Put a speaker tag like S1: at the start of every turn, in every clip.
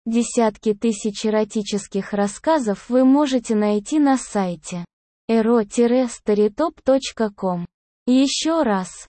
S1: Десятки тысяч эротических рассказов вы можете найти на сайте ero-storytop.com. Еще раз,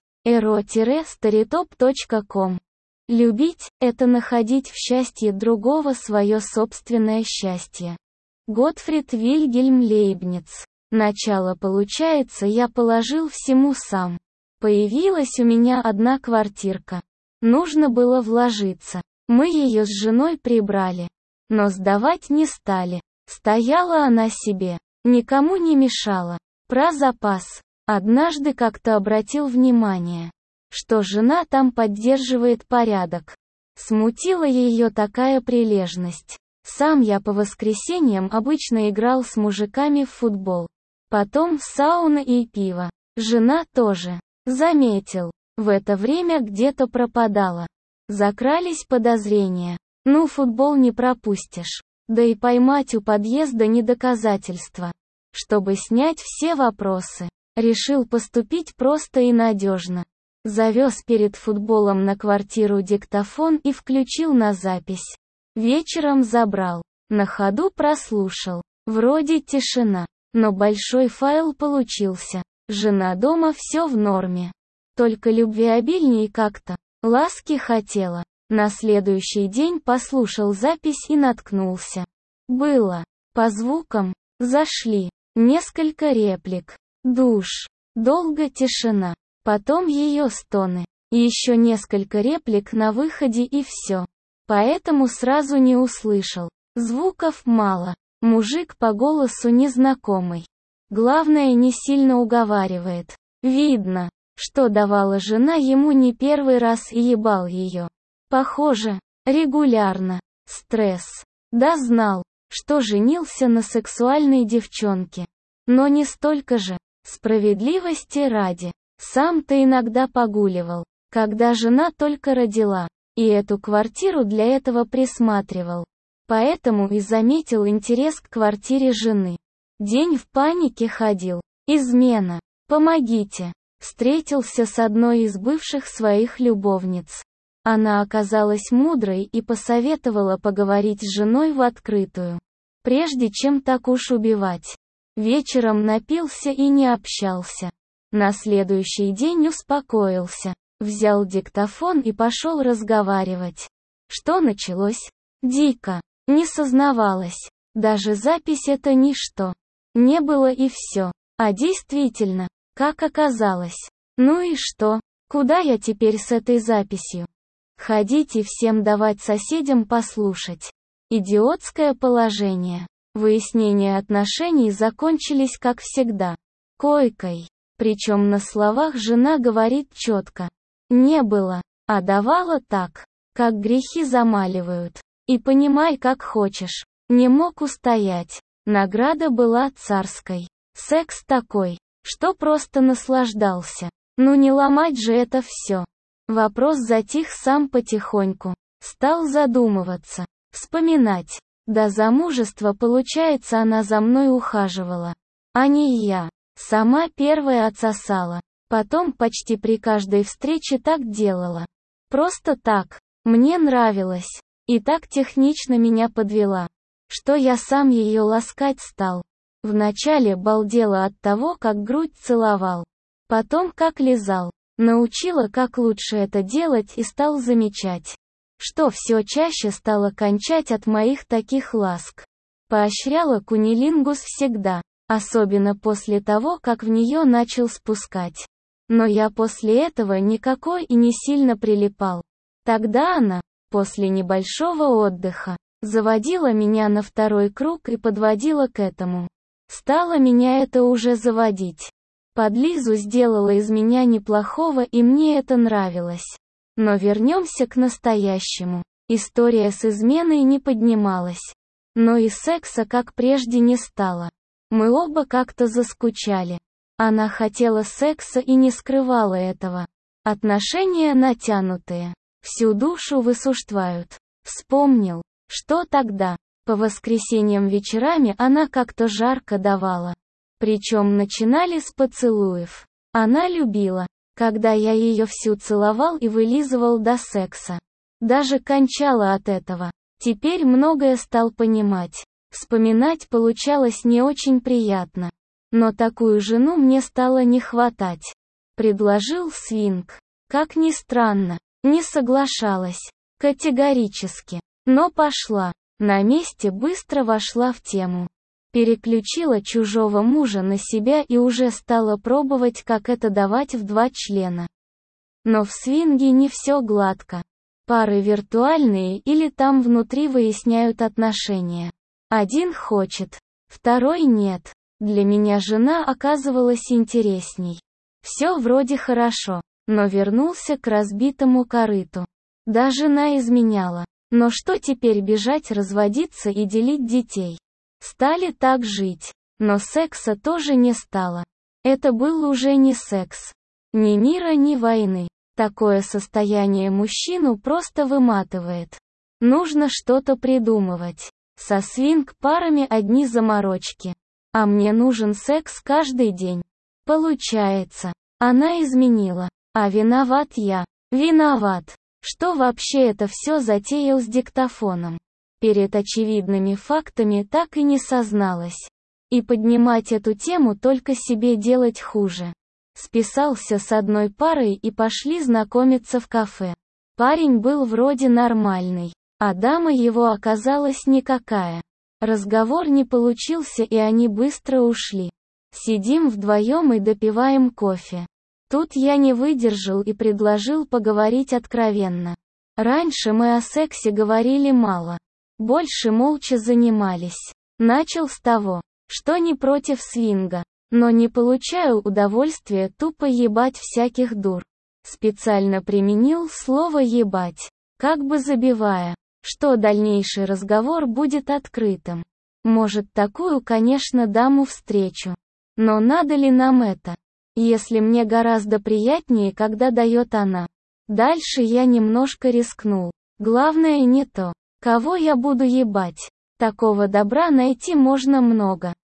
S1: ero-storytop.com. Любить – это находить в счастье другого свое собственное счастье. Готфрид Вильгельм Лейбниц. Начало получается, я положил всему сам. Появилась у меня одна квартирка. Нужно было вложиться. Мы ее с женой прибрали. Но сдавать не стали. Стояла она себе. Никому не мешала. Про запас. Однажды как-то обратил внимание, что жена там поддерживает порядок. Смутила ее такая прилежность. Сам я по воскресеньям обычно играл с мужиками в футбол. Потом в сауна и пиво. Жена тоже. Заметил. В это время где-то пропадала. Закрались подозрения. Ну, футбол не пропустишь. Да и поймать у подъезда не доказательство. Чтобы снять все вопросы, решил поступить просто и надежно. Завез перед футболом на квартиру диктофон и включил на запись. Вечером забрал. На ходу прослушал. Вроде тишина. Но большой файл получился. Жена дома, все в норме. Только любвеобильней как-то. Ласки хотела. На следующий день послушал запись и наткнулся. Было. По звукам. Зашли. Несколько реплик. Душ. Долго тишина. Потом ее стоны. И еще несколько реплик на выходе и все. Поэтому сразу не услышал. Звуков мало. Мужик по голосу незнакомый. Главное, не сильно уговаривает. Видно, что давала жена ему не первый раз и ебал ее. Похоже, регулярно. Стресс. Да знал, что женился на сексуальной девчонке. Но не столько же. Справедливости ради. Сам-то иногда погуливал, когда жена только родила. И эту квартиру для этого присматривал. Поэтому и заметил интерес к квартире жены. День в панике ходил. Измена. Помогите. Встретился с одной из бывших своих любовниц. Она оказалась мудрой и посоветовала поговорить с женой в открытую. Прежде чем так уж убивать. Вечером напился и не общался. На следующий день успокоился. Взял диктофон и пошел разговаривать. Что началось? Дико. Не сознавалась. Даже запись это ничто. Не было и все. А действительно, как оказалось. Ну и что? Куда я теперь с этой записью? Ходить и всем давать соседям послушать. Идиотское положение. Выяснения отношений закончились как всегда. Койкой. Причем на словах жена говорит четко. Не было, а давала так, как грехи замаливают. И понимай как хочешь. Не мог устоять. Награда была царской. Секс такой, что просто наслаждался. Ну не ломать же это все. Вопрос затих сам потихоньку. Стал задумываться. Вспоминать. До замужества, получается, она за мной ухаживала. А не я. Сама первая отсосала. Потом почти при каждой встрече так делала. Просто так. Мне нравилось. И так технично меня подвела, что я сам ее ласкать стал. Вначале балдела от того, как грудь целовал. Потом как лизал. Научила, как лучше это делать, и стал замечать, что все чаще стала кончать от моих таких ласк. Поощряла кунилингус всегда, особенно после того, как в нее начал спускать. Но я после этого никакой и не сильно прилипал. Тогда она, после небольшого отдыха, заводила меня на второй круг и подводила к этому. Стало меня это уже заводить. Подлизу сделала из меня неплохого, и мне это нравилось. Но вернемся к настоящему. История с изменой не поднималась. Но и секса как прежде не стало. Мы оба как-то заскучали. Она хотела секса и не скрывала этого. Отношения натянутые. Всю душу высушивают. Вспомнил, что тогда, по воскресеньям вечерами она как-то жарко давала. Причем начинали с поцелуев. Она любила, когда я ее всю целовал и вылизывал до секса. Даже кончала от этого. Теперь многое стал понимать. Вспоминать получалось не очень приятно. Но такую жену мне стало не хватать. Предложил свинг. Как ни странно, не соглашалась. Категорически. Но пошла. На месте быстро вошла в тему. Переключила чужого мужа на себя и уже стала пробовать, как это давать в 2 члена. Но в свинге не все гладко. Пары виртуальные или там внутри выясняют отношения. Один хочет, второй нет. Для меня жена оказывалась интересней. Все вроде хорошо, но вернулся к разбитому корыту. Да, жена изменяла. Но что теперь бежать, разводиться и делить детей? Стали так жить. Но секса тоже не стало. Это был уже не секс. Ни мира, ни войны. Такое состояние мужчину просто выматывает. Нужно что-то придумывать. Со свинг-парами одни заморочки. А мне нужен секс каждый день. Получается, она изменила. А виноват я. Виноват. Что вообще это все затеял с диктофоном? Перед очевидными фактами так и не созналась. И поднимать эту тему только себе делать хуже. Списался с одной парой и пошли знакомиться в кафе. Парень был вроде нормальный, а дама его оказалась никакая. Разговор не получился и они быстро ушли. Сидим вдвоем и допиваем кофе. Тут я не выдержал и предложил поговорить откровенно. Раньше мы о сексе говорили мало. Больше молча занимались. Начал с того, что не против свинга, но не получаю удовольствия тупо ебать всяких дур. Специально применил слово «ебать», как бы забивая, что дальнейший разговор будет открытым. Может, такую, конечно, даму встречу. Но надо ли нам это? Если мне гораздо приятнее, когда дает она. Дальше я немножко рискнул. Главное не то, кого я буду ебать. Такого добра найти можно много.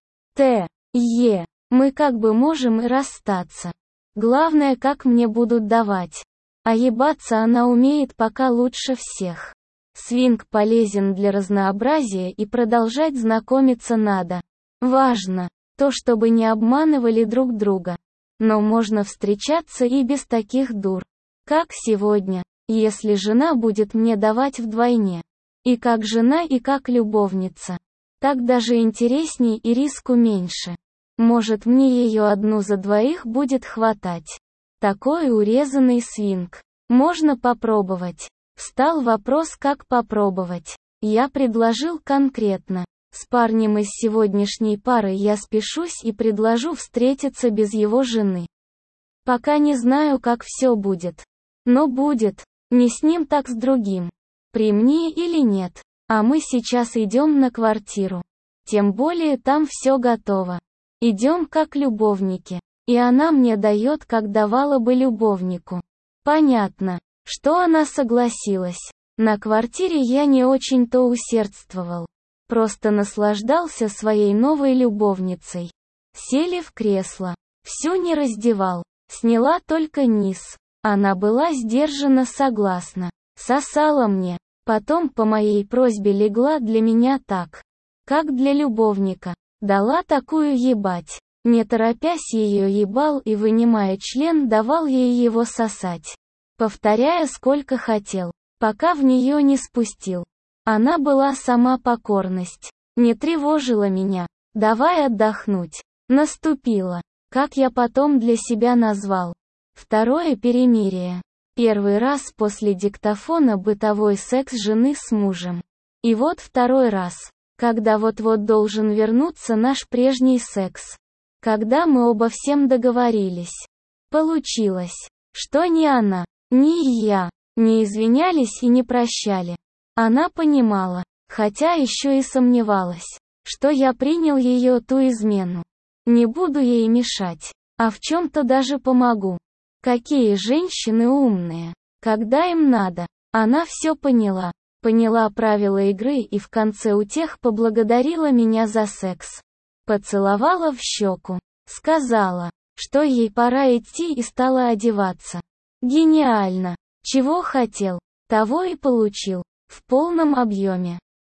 S1: Мы как бы можем и расстаться. Главное, как мне будут давать. А ебаться она умеет пока лучше всех. Свинг полезен для разнообразия и продолжать знакомиться надо. Важно то, чтобы не обманывали друг друга. Но можно встречаться и без таких дур. Как сегодня, если жена будет мне давать вдвойне. И как жена, и как любовница. Так даже интересней и риску меньше. Может, мне ее одну за двоих будет хватать. Такой урезанный свинг. Можно попробовать. Встал вопрос, как попробовать. Я предложил конкретно. С парнем из сегодняшней пары я спешусь и предложу встретиться без его жены. Пока не знаю, как все будет. Но будет. Не с ним, так с другим. При мне или нет. А мы сейчас идем на квартиру. Тем более там все готово. Идем как любовники. И она мне дает, как давала бы любовнику. Понятно, что она согласилась. На квартире я не очень-то усердствовал. Просто наслаждался своей новой любовницей. Сели в кресло. Всю не раздевал. Сняла только низ. Она была сдержанно согласна. Сосала мне. Потом по моей просьбе легла для меня так, как для любовника. Дала такую ебать. Не торопясь ее ебал и, вынимая член, давал ей его сосать. Повторяя сколько хотел. Пока в нее не спустил. Она была сама покорность. Не тревожила меня. Давай отдохнуть. Наступило. Как я потом для себя назвал. Второе перемирие. Первый раз после диктофона бытовой секс жены с мужем. И вот второй раз. Когда вот-вот должен вернуться наш прежний секс. Когда мы обо всем договорились. Получилось, что ни она, ни я, не извинялись и не прощали. Она понимала, хотя еще и сомневалась, что я принял ее ту измену. Не буду ей мешать, а в чем-то даже помогу. Какие женщины умные, когда им надо. Она все поняла. Поняла правила игры и в конце утех поблагодарила меня за секс. Поцеловала в щеку. Сказала, что ей пора идти и стала одеваться. Гениально. Чего хотел, того и получил. В полном объеме.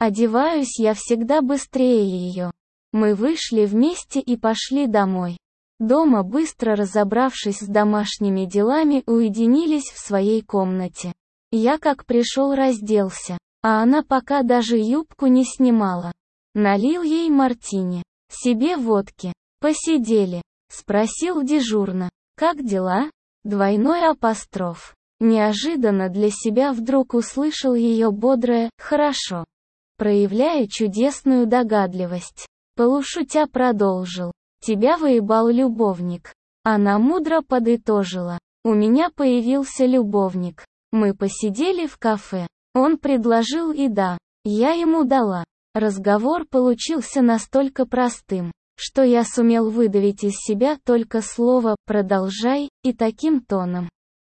S1: Одеваюсь я всегда быстрее ее. Мы вышли вместе и пошли домой. Дома, быстро разобравшись с домашними делами, уединились в своей комнате. Я как пришел разделся, а она пока даже юбку не снимала. Налил ей мартини, себе водки. Посидели. Спросил дежурно: «Как дела?» Двойной апостроф. Неожиданно для себя вдруг услышал ее бодрое «хорошо», проявляя чудесную догадливость. Полушутя продолжил: «Тебя выебал любовник». Она мудро подытожила: «У меня появился любовник. Мы посидели в кафе. Он предложил и да, я ему дала». Разговор получился настолько простым, что я сумел выдавить из себя только слово «продолжай» и таким тоном,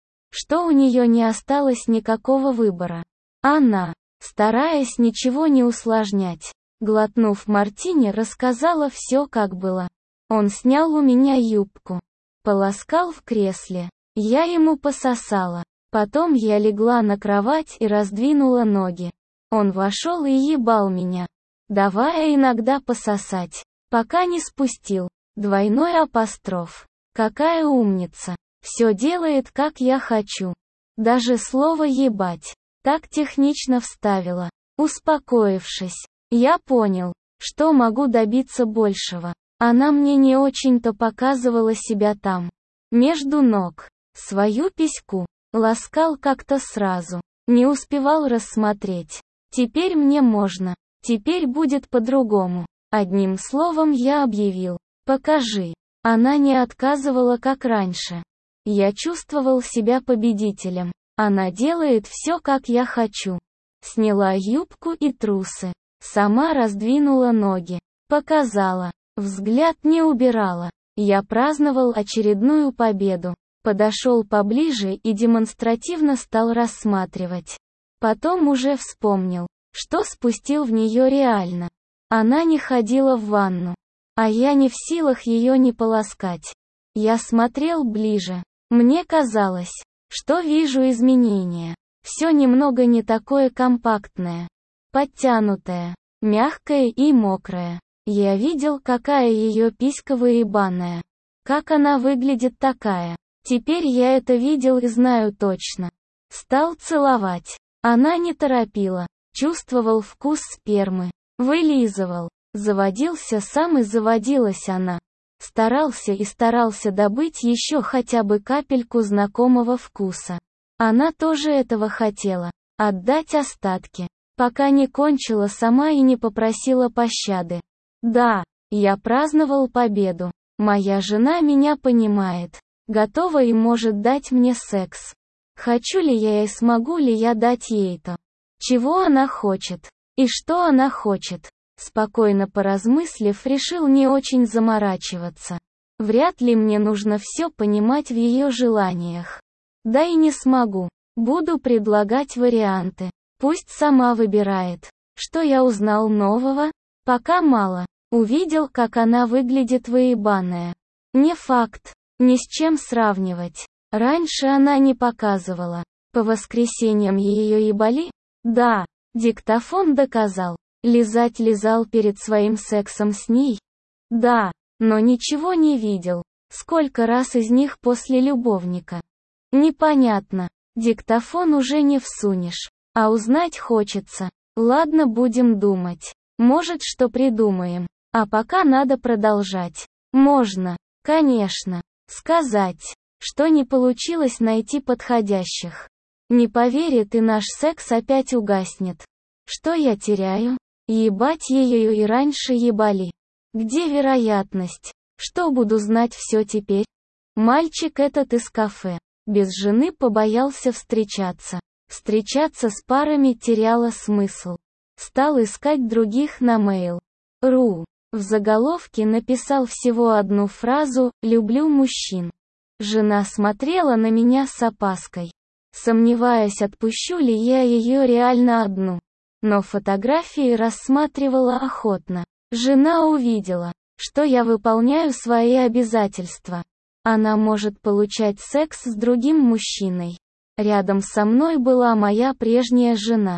S1: что у нее не осталось никакого выбора. Она, стараясь ничего не усложнять, глотнув мартини, рассказала все как было. Он снял у меня юбку, поласкал в кресле, я ему пососала. Потом я легла на кровать и раздвинула ноги. Он вошел и ебал меня, давая иногда пососать, пока не спустил. Двойной апостроф. Какая умница. Все делает, как я хочу. Даже слово «ебать» так технично вставила. Успокоившись, я понял, что могу добиться большего. Она мне не очень-то показывала себя там, между ног. Свою письку ласкал как-то сразу. Не успевал рассмотреть. Теперь мне можно. Теперь будет по-другому. Одним словом я объявил: «Покажи». Она не отказывала, как раньше. Я чувствовал себя победителем. Она делает все, как я хочу. Сняла юбку и трусы. Сама раздвинула ноги. Показала. Взгляд не убирала. Я праздновал очередную победу. Подошел поближе и демонстративно стал рассматривать. Потом уже вспомнил, что спустил в нее реально. Она не ходила в ванну. А я не в силах ее не поласкать. Я смотрел ближе. Мне казалось, что вижу изменения. Все немного не такое компактное. Подтянутое, мягкое и мокрое. Я видел, какая ее писька выебанная. Как она выглядит такая. Теперь я это видел и знаю точно. Стал целовать. Она не торопила. Чувствовал вкус спермы. Вылизывал. Заводился сам и заводилась она. Старался и старался добыть еще хотя бы капельку знакомого вкуса. Она тоже этого хотела. Отдать остатки. Пока не кончила сама и не попросила пощады. Да, я праздновал победу. Моя жена меня понимает. Готова и может дать мне секс. Хочу ли я и смогу ли я дать ей-то? Чего она хочет? И что она хочет? Спокойно поразмыслив, решил не очень заморачиваться. Вряд ли мне нужно все понимать в ее желаниях. Да и не смогу. Буду предлагать варианты. Пусть сама выбирает. Что я узнал нового? Пока мало. Увидел, как она выглядит выебанная. Не факт. Ни с чем сравнивать. Раньше она не показывала. По воскресеньям ее ебали? Да. Диктофон доказал. Лизать лизал перед своим сексом с ней? Да. Но ничего не видел. Сколько раз из них после любовника? Непонятно. Диктофон уже не всунешь. А узнать хочется. Ладно, будем думать. Может, что придумаем. А пока надо продолжать. Можно. Конечно. Сказать, что не получилось найти подходящих. Не поверит и наш секс опять угаснет. Что я теряю? Ебать ее и раньше ебали. Где вероятность, что буду знать все теперь? Мальчик этот из кафе. Без жены побоялся встречаться. Встречаться с парами теряло смысл. Стал искать других на Mail.ru. В заголовке написал всего одну фразу «люблю мужчин». Жена смотрела на меня с опаской, сомневаясь, отпущу ли я ее реально одну. Но фотографии рассматривала охотно. Жена увидела, что я выполняю свои обязательства. Она может получать секс с другим мужчиной. Рядом со мной была моя прежняя жена.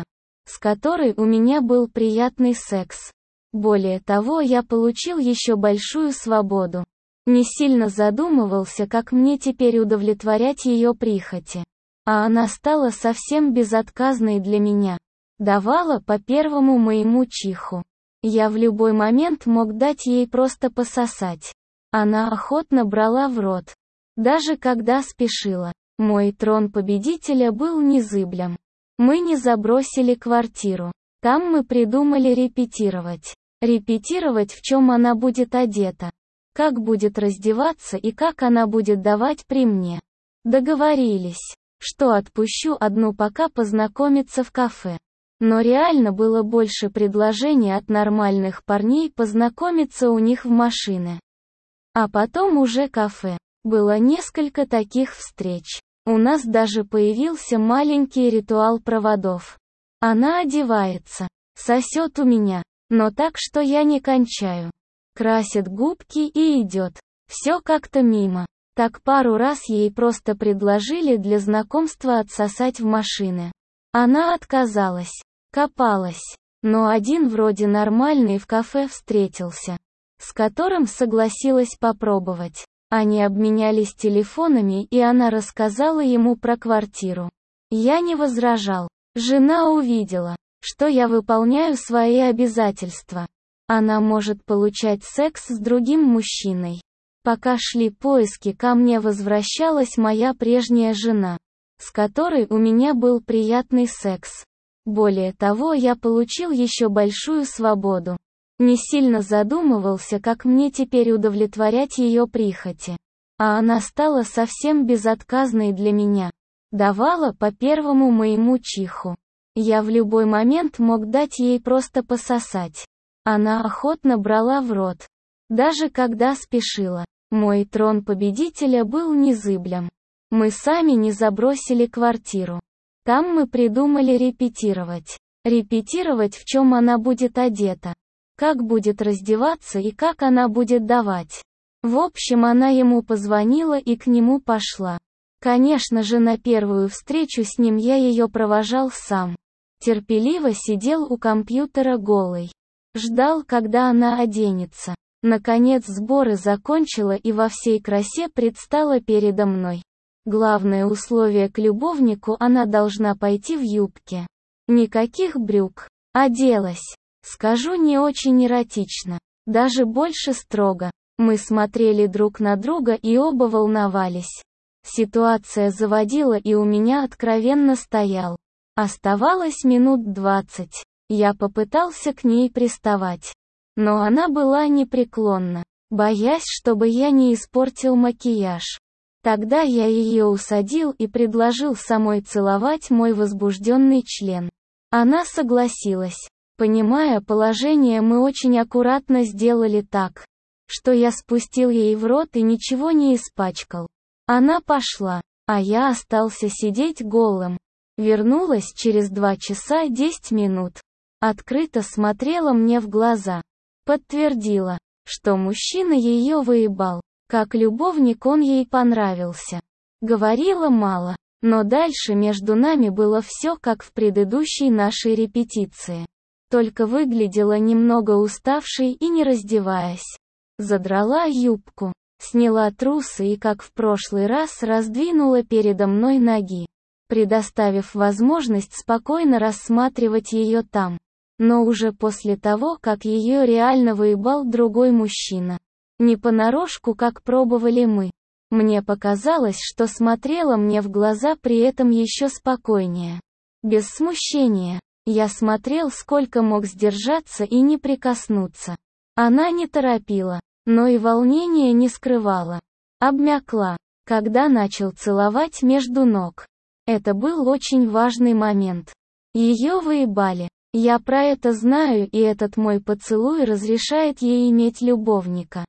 S1: с которой у меня был приятный секс. Более того, я получил еще большую свободу. Не сильно задумывался, как мне теперь удовлетворять ее прихоти. А она стала совсем безотказной для меня. Давала по первому моему чиху. Я в любой момент мог дать ей просто пососать. Она охотно брала в рот. Даже когда спешила. Мой трон победителя был незыблем. Мы не забросили квартиру. Там мы придумали репетировать. Репетировать, в чем она будет одета. Как будет раздеваться и как она будет давать при мне. Договорились, что отпущу одну пока познакомиться в кафе. Но реально было больше предложений от нормальных парней познакомиться у них в машине. А потом уже кафе. Было несколько таких встреч. У нас даже появился маленький ритуал проводов. Она одевается, сосет у меня, но так, что я не кончаю. Красит губки и идет. Все как-то мимо. Так пару раз ей просто предложили для знакомства отсосать в машины. Она отказалась. Копалась. Но один вроде нормальный в кафе встретился, с которым согласилась попробовать. Они обменялись телефонами, и она рассказала ему про квартиру. Я не возражал. Жена увидела, что я выполняю свои обязательства. Она может получать секс с другим мужчиной. Пока шли поиски, ко мне возвращалась моя прежняя жена, с которой у меня был приятный секс. Более того, я получил еще большую свободу. Не сильно задумывался, как мне теперь удовлетворять ее прихоти. А она стала совсем безотказной для меня. Давала по первому моему чиху. Я в любой момент мог дать ей просто пососать. Она охотно брала в рот. Даже когда спешила. Мой трон победителя был незыблем. Мы сами не забросили квартиру. Там мы придумали репетировать. Репетировать, в чем она будет одета. Как будет раздеваться и как она будет давать. В общем, она ему позвонила и к нему пошла. Конечно же, на первую встречу с ним я ее провожал сам. Терпеливо сидел у компьютера голый. Ждал, когда она оденется. Наконец сборы закончила и во всей красе предстала передо мной. Главное условие к любовнику: она должна пойти в юбке. Никаких брюк. Оделась. Скажу, не очень эротично. Даже больше строго. Мы смотрели друг на друга и оба волновались. Ситуация заводила, и у меня откровенно стоял. Оставалось минут 20. Я попытался к ней приставать. Но она была непреклонна, боясь, чтобы я не испортил макияж. Тогда я ее усадил и предложил самой целовать мой возбужденный член. Она согласилась. Понимая положение, мы очень аккуратно сделали так, что я спустил ей в рот и ничего не испачкал. Она пошла, а я остался сидеть голым. Вернулась через 2 часа 10 минут. Открыто смотрела мне в глаза. Подтвердила, что мужчина ее выебал. Как любовник он ей понравился. Говорила мало, но дальше между нами было все как в предыдущей нашей репетиции. Только выглядела немного уставшей и не раздеваясь. Задрала юбку, сняла трусы и, как в прошлый раз, раздвинула передо мной ноги, предоставив возможность спокойно рассматривать ее там. Но уже после того, как ее реально выебал другой мужчина. Не понарошку, как пробовали мы. Мне показалось, что смотрела мне в глаза при этом еще спокойнее. Без смущения. Я смотрел, сколько мог сдержаться и не прикоснуться. Она не торопила, но и волнения не скрывала. Обмякла, когда начал целовать между ног. Это был очень важный момент. Ее выебали. Я про это знаю, и этот мой поцелуй разрешает ей иметь любовника.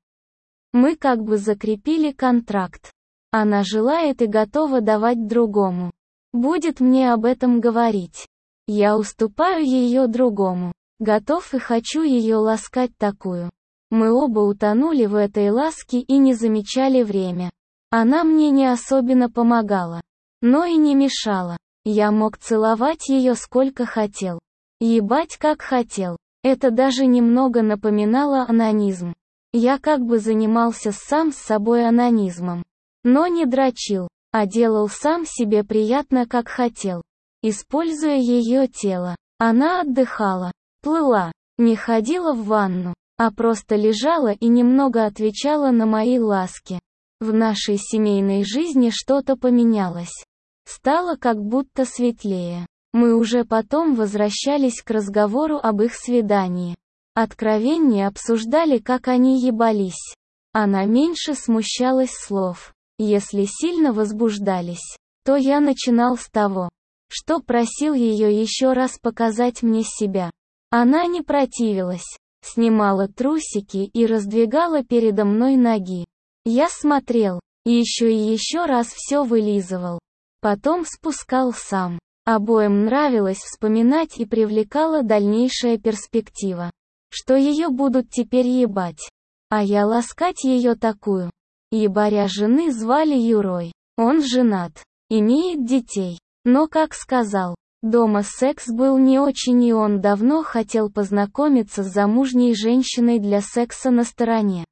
S1: Мы как бы закрепили контракт. Она желает и готова давать другому. Будет мне об этом говорить. Я уступаю ее другому. Готов и хочу ее ласкать такую. Мы оба утонули в этой ласке и не замечали время. Она мне не особенно помогала, но и не мешала. Я мог целовать ее сколько хотел. Ебать как хотел. Это даже немного напоминало онанизм. Я как бы занимался сам с собой онанизмом. Но не дрочил, а делал сам себе приятно как хотел. Используя ее тело. Она отдыхала, плыла, не ходила в ванну, а просто лежала и немного отвечала на мои ласки. В нашей семейной жизни что-то поменялось. Стало как будто светлее. Мы уже потом возвращались к разговору об их свидании. Откровеннее обсуждали, как они ебались. Она меньше смущалась слов. Если сильно возбуждались, то я начинал с того, что просил ее еще раз показать мне себя. Она не противилась, снимала трусики и раздвигала передо мной ноги. Я смотрел, и еще раз все вылизывал. Потом спускал сам. Обоим нравилось вспоминать и привлекала дальнейшая перспектива. Что ее будут теперь ебать. А я ласкать ее такую. Ебаря жены звали Юрой. Он женат. Имеет детей. Но, как сказал, дома секс был не очень, и он давно хотел познакомиться с замужней женщиной для секса на стороне.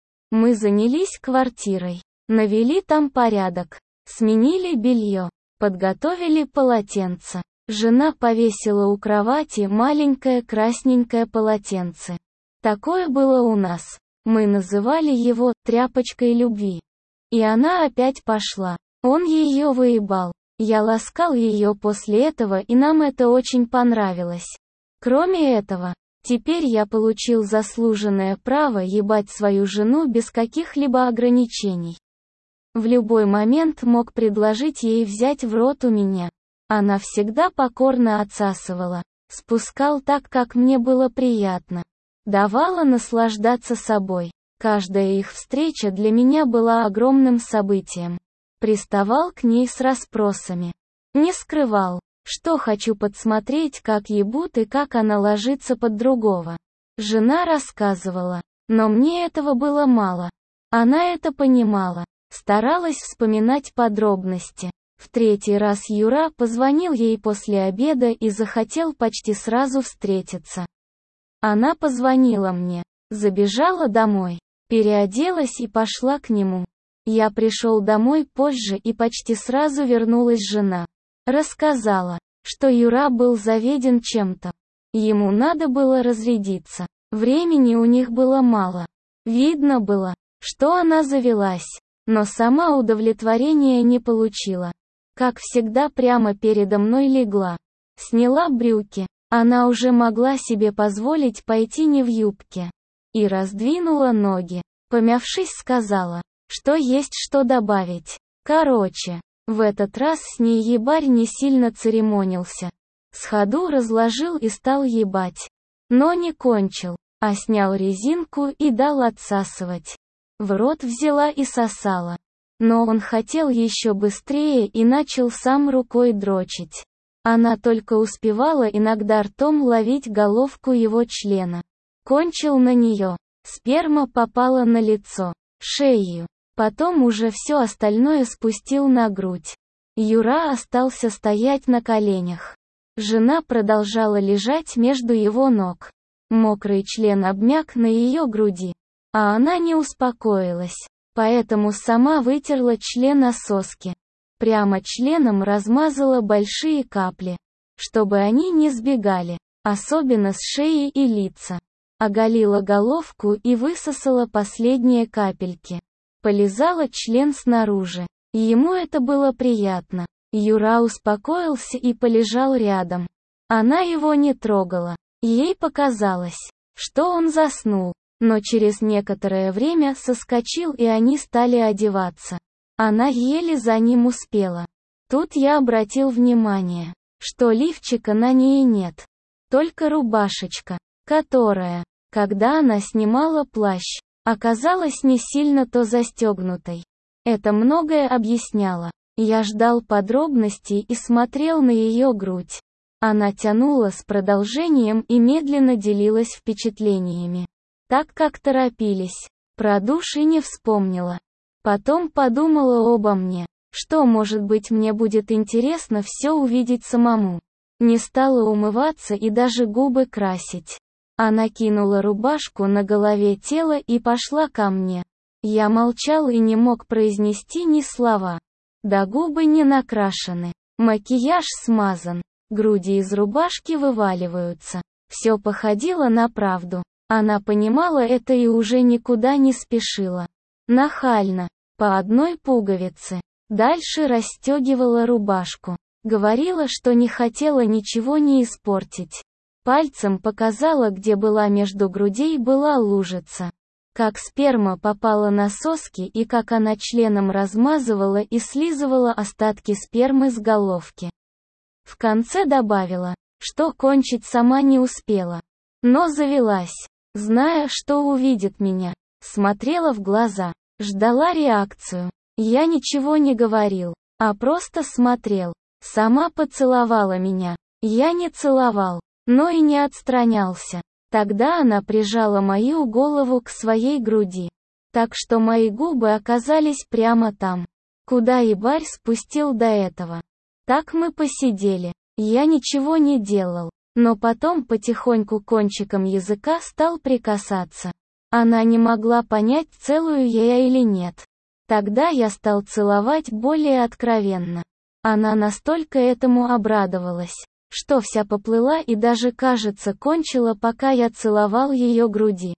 S1: Мы занялись квартирой. Навели там порядок. Сменили белье. Подготовили полотенце. Жена повесила у кровати маленькое красненькое полотенце. Такое было у нас. Мы называли его «тряпочкой любви». И она опять пошла. Он ее выебал. Я ласкал ее после этого, и нам это очень понравилось. Кроме этого, теперь я получил заслуженное право ебать свою жену без каких-либо ограничений. В любой момент мог предложить ей взять в рот у меня. Она всегда покорно отсасывала. Спускал так, как мне было приятно. Давала наслаждаться собой. Каждая их встреча для меня была огромным событием. Приставал к ней с расспросами. Не скрывал, что хочу подсмотреть, как ебут и как она ложится под другого. Жена рассказывала, но мне этого было мало. Она это понимала. Старалась вспоминать подробности. В 3-й раз Юра позвонил ей после обеда и захотел почти сразу встретиться. Она позвонила мне, забежала домой, переоделась и пошла к нему. Я пришел домой позже, и почти сразу вернулась жена. Рассказала, что Юра был заведен чем-то. Ему надо было разрядиться. Времени у них было мало. Видно было, что она завелась. Но сама удовлетворения не получила. Как всегда, прямо передо мной легла. Сняла брюки. Она уже могла себе позволить пойти не в юбке. И раздвинула ноги. Помявшись, сказала, что есть что добавить. Короче, в этот раз с ней ебарь не сильно церемонился. С ходу разложил и стал ебать. Но не кончил, а снял резинку и дал отсасывать. В рот взяла и сосала. Но он хотел еще быстрее и начал сам рукой дрочить. Она только успевала иногда ртом ловить головку его члена. Кончил на нее. Сперма попала на лицо, шею. Потом уже все остальное спустил на грудь. Юра остался стоять на коленях. Жена продолжала лежать между его ног. Мокрый член обмяк на ее груди. А она не успокоилась, поэтому сама вытерла член о соски. Прямо членом размазала большие капли, чтобы они не сбегали, особенно с шеи и лица. Оголила головку и высосала последние капельки. Полизала член снаружи. Ему это было приятно. Юра успокоился и полежал рядом. Она его не трогала. Ей показалось, что он заснул. Но через некоторое время соскочил, и они стали одеваться. Она еле за ним успела. Тут я обратил внимание, что лифчика на ней нет. Только рубашечка, которая, когда она снимала плащ, оказалась не сильно-то застегнутой. Это многое объясняло. Я ждал подробностей и смотрел на ее грудь. Она тянула с продолжением и медленно делилась впечатлениями. Так как торопились. Про душ и не вспомнила. Потом подумала обо мне, что, может быть, мне будет интересно все увидеть самому. Не стала умываться и даже губы красить. Она кинула рубашку на голове тела и пошла ко мне. Я молчал и не мог произнести ни слова. Да губы не накрашены, макияж смазан, груди из рубашки вываливаются. Все походило на правду. Она понимала это и уже никуда не спешила. Нахально, по одной пуговице. Дальше расстегивала рубашку. Говорила, что не хотела ничего не испортить. Пальцем показала, где была между грудей была лужица. Как сперма попала на соски и как она членом размазывала и слизывала остатки спермы с головки. В конце добавила, что кончить сама не успела. Но завелась, зная, что увидит меня. Смотрела в глаза, ждала реакцию. Я ничего не говорил, а просто смотрел. Сама поцеловала меня. Я не целовал, но и не отстранялся. Тогда она прижала мою голову к своей груди. Так что мои губы оказались прямо там, куда ебарь спустил до этого. Так мы посидели. Я ничего не делал, но потом потихоньку кончиком языка стал прикасаться. Она не могла понять, целую я или нет. Тогда я стал целовать более откровенно. Она настолько этому обрадовалась, что вся поплыла и даже, кажется, кончила, пока я целовал ее груди,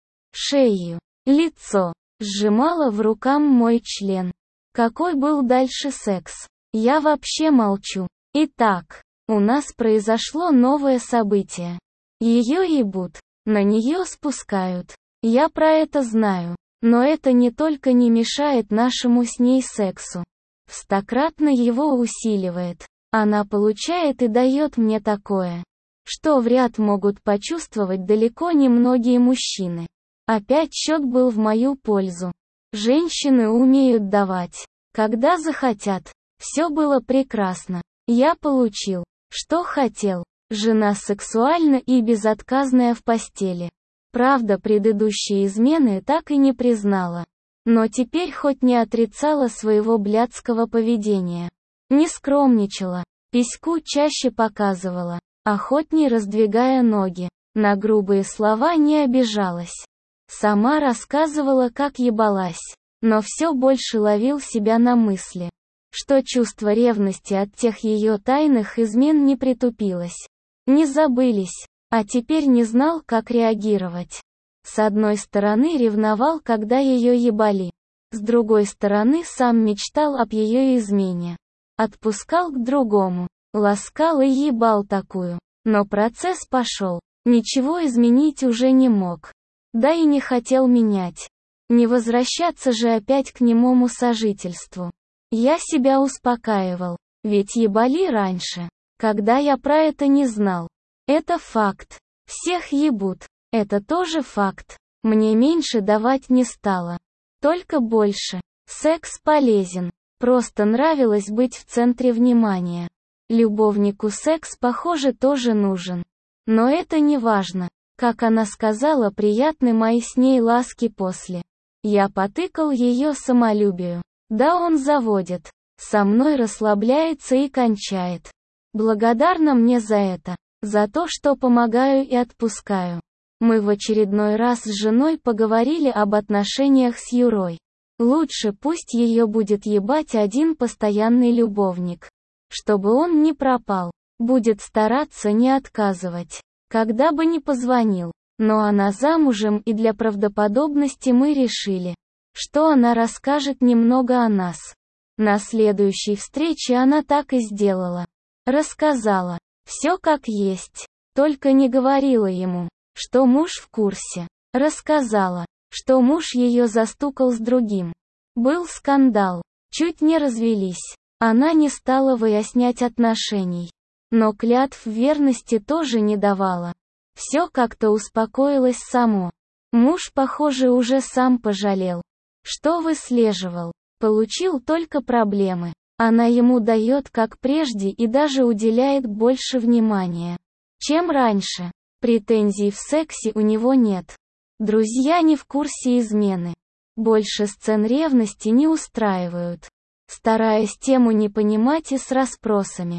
S1: шею, лицо, сжимала в руках мой член. Какой был дальше секс? Я вообще молчу. Итак, у нас произошло новое событие. Ее ебут, на нее спускают. Я про это знаю, но это не только не мешает нашему с ней сексу, стократно его усиливает. Она получает и дает мне такое, что вряд могут почувствовать далеко не многие мужчины. Опять счет был в мою пользу. Женщины умеют давать, когда захотят. Все было прекрасно. Я получил, что хотел. Жена сексуальна и безотказная в постели. Правда, предыдущие измены так и не признала. Но теперь хоть не отрицала своего блядского поведения. Не скромничала, письку чаще показывала, охотней раздвигая ноги. На грубые слова не обижалась. Сама рассказывала, как ебалась. Но все больше ловил себя на мысли, что чувство ревности от тех ее тайных измен не притупилось. Не забылись, а теперь не знал, как реагировать. С одной стороны ревновал, когда ее ебали. С другой стороны сам мечтал об ее измене. Отпускал к другому, ласкал и ебал такую. Но процесс пошел. Ничего изменить уже не мог. Да и не хотел менять. Не возвращаться же опять к немому сожительству. Я себя успокаивал. Ведь ебали раньше, когда я про это не знал. Это факт. Всех ебут. Это тоже факт. Мне меньше давать не стало. Только больше. Секс полезен. Просто нравилось быть в центре внимания. Любовнику секс, похоже, тоже нужен. Но это не важно. Как она сказала, приятны мои с ней ласки после. Я потыкал ее самолюбию. Да, он заводит. Со мной расслабляется и кончает. Благодарна мне за это. За то, что помогаю и отпускаю. Мы в очередной раз с женой поговорили об отношениях с Юрой. Лучше пусть ее будет ебать один постоянный любовник. Чтобы он не пропал. Будет стараться не отказывать. Когда бы ни позвонил. Но она замужем, и для правдоподобности мы решили, что она расскажет немного о нас. На следующей встрече она так и сделала. Рассказала. Все как есть. Только не говорила ему, что муж в курсе. Рассказала, что муж ее застукал с другим. Был скандал. Чуть не развелись. Она не стала выяснять отношений. Но клятв верности тоже не давала. Все как-то успокоилось само. Муж, похоже, уже сам пожалел, что выслеживал. Получил только проблемы. Она ему дает как прежде и даже уделяет больше внимания, чем раньше. Претензий в сексе у него нет. Друзья не в курсе измены. Больше сцен ревности не устраивают. Стараясь тему не понимать и с расспросами.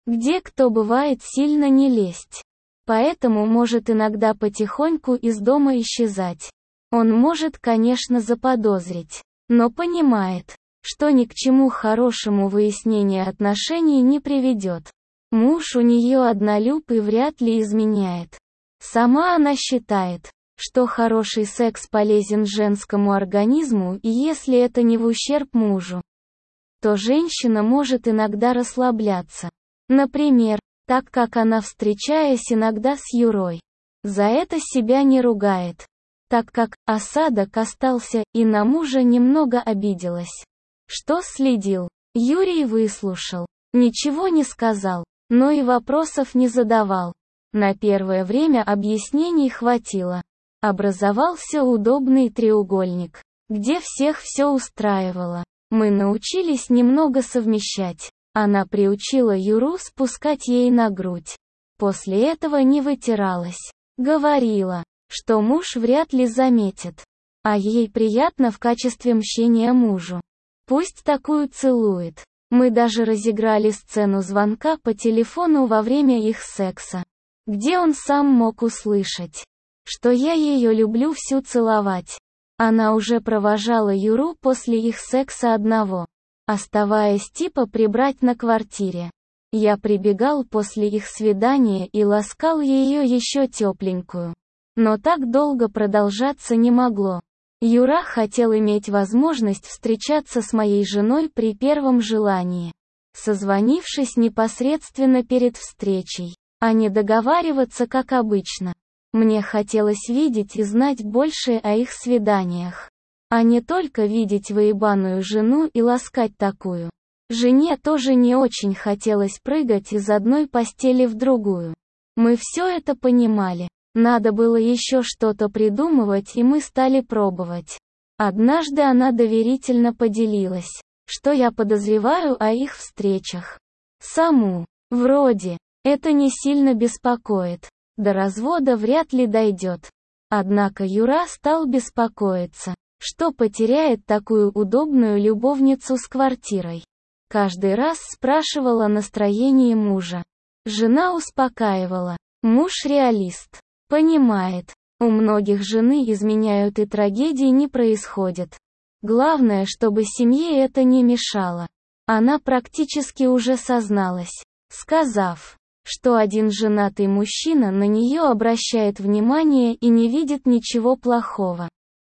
S1: где кто бывает сильно не лезть. Поэтому может иногда потихоньку из дома исчезать. Он может, конечно, заподозрить, но понимает, что ни к чему хорошему выяснение отношений не приведет. Муж у нее однолюб и вряд ли изменяет. Сама она считает, что хороший секс полезен женскому организму, и если это не в ущерб мужу, то женщина может иногда расслабляться. Например, так как она, встречаясь иногда с Юрой, за это себя не ругает, так как осадок остался, и на мужа немного обиделась. Что следил? Юрий выслушал, ничего не сказал, но и вопросов не задавал. На первое время объяснений хватило. Образовался удобный треугольник, где всех все устраивало. Мы научились немного совмещать. Она приучила Юру спускать ей на грудь. После этого не вытиралась. Говорила, что муж вряд ли заметит. А ей приятно в качестве мщения мужу. Пусть такую целует. Мы даже разыграли сцену звонка по телефону во время их секса, где он сам мог услышать, что я ее люблю всю целовать. Она уже провожала Юру после их секса одного, оставаясь типа прибрать на квартире. Я прибегал после их свидания и ласкал ее еще тепленькую. Но так долго продолжаться не могло. Юра хотел иметь возможность встречаться с моей женой при первом желании, созвонившись непосредственно перед встречей, а не договариваться как обычно. Мне хотелось видеть и знать больше о их свиданиях, а не только видеть выебаную жену и ласкать такую. Жене тоже не очень хотелось прыгать из одной постели в другую. Мы все это понимали. Надо было еще что-то придумывать, и мы стали пробовать. Однажды она доверительно поделилась, что я подозреваю о их встречах. Саму, вроде, это не сильно беспокоит. До развода вряд ли дойдет. Однако Юра стал беспокоиться, что потеряет такую удобную любовницу с квартирой. Каждый раз спрашивал о настроении мужа. Жена успокаивала. Муж реалист. Понимает, у многих жены изменяют и трагедии не происходят. Главное, чтобы семье это не мешало. Она практически уже созналась, сказав, что один женатый мужчина на нее обращает внимание и не видит ничего плохого.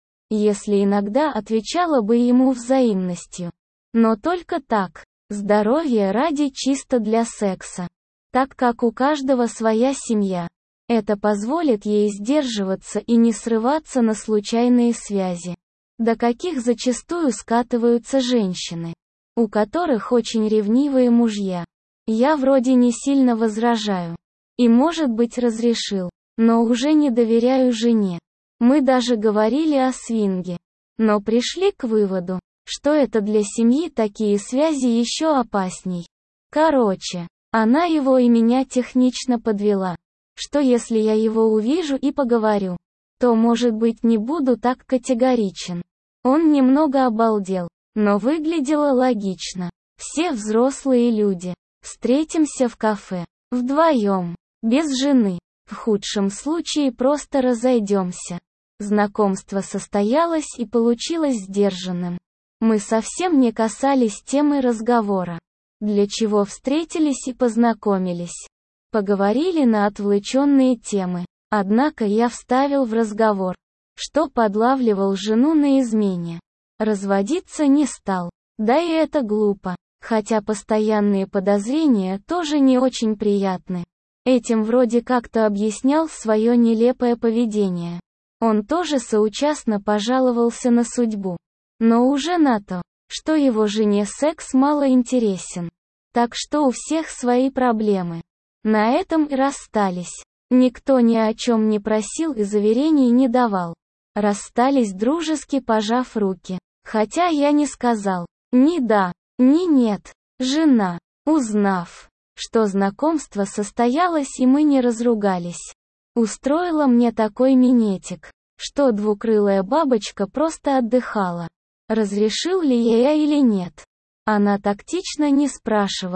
S1: Если иногда отвечала бы ему взаимностью. Но только так, здоровье ради чисто для секса. Так как у каждого своя семья. Это позволит ей сдерживаться и не срываться на случайные связи. До каких зачастую скатываются женщины, у которых очень ревнивые мужья. Я вроде не сильно возражаю. И может быть разрешил, но уже не доверяю жене. Мы даже говорили о свинге. Но пришли к выводу, что это для семьи такие связи еще опасней. Короче, она его и меня технично подвела. Что если я его увижу и поговорю, то, может быть, не буду так категоричен. Он немного обалдел, но выглядело логично. Все взрослые люди. Встретимся в кафе. Вдвоем. Без жены. В худшем случае просто разойдемся. Знакомство состоялось и получилось сдержанным. Мы совсем не касались темы разговора. Для чего встретились и познакомились. Поговорили на отвлеченные темы. Однако я вставил в разговор, что подлавливал жену на измене. Разводиться не стал. Да и это глупо. Хотя постоянные подозрения тоже не очень приятны. Этим вроде как-то объяснял свое нелепое поведение. Он тоже соучастно пожаловался на судьбу. Но уже на то, что его жене секс мало интересен. Так что у всех свои проблемы. На этом и расстались. Никто ни о чем не просил и заверений не давал. Расстались дружески, пожав руки. Хотя я не сказал ни да, ни нет. Жена, узнав, что знакомство состоялось и мы не разругались, устроила мне такой минетик, что двукрылая бабочка просто отдыхала. Разрешил ли я или нет? Она тактично не спрашивала.